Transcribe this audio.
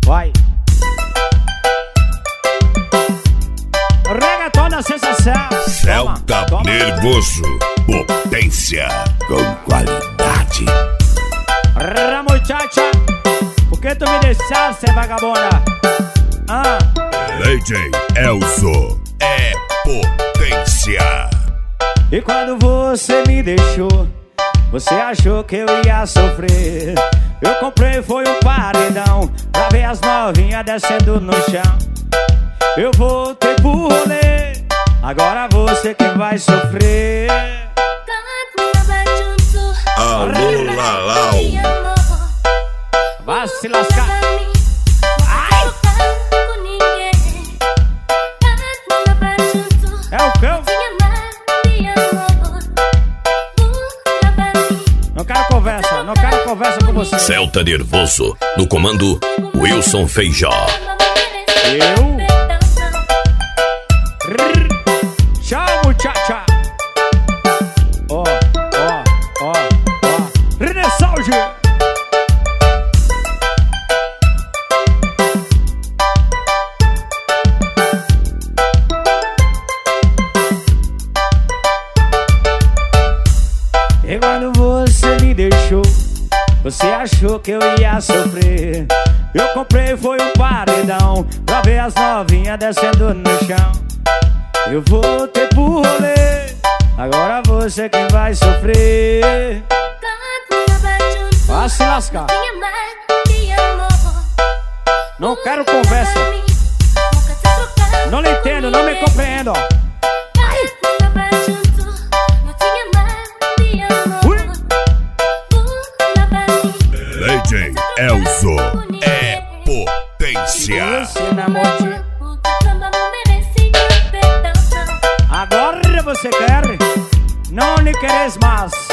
Vai. Reggaeton da sensação. Celta nervoso, potência com qualidade. Muchacha, por que tu me deixaste, vagabunda? DJ Elzo é potência. E quando você me deixou, você achou que eu ia sofrer. Eu comprei foi um paredão pra ver as novinhas descendo no chão. Eu voltei pro rolê, agora você que vai sofrer. Alô, Lalau. Vai se lascar. Ai! É o cão. Não quero conversa com você. Celta nervoso, no comando Wilson Feijó. Eu? Tchau, muchacha. Ó. Renessalge. E quando você me deixou, você achou que eu ia sofrer. Eu comprei foi um paredão pra ver as novinhas descendo no chão. Eu voltei pro rolê, agora você quem vai sofrer. Vai se lascar. Não quero conversa. Não lhe entendo, não me compreendo. DJ Elzo é potência. Agora você quer? Não lhe queres mais.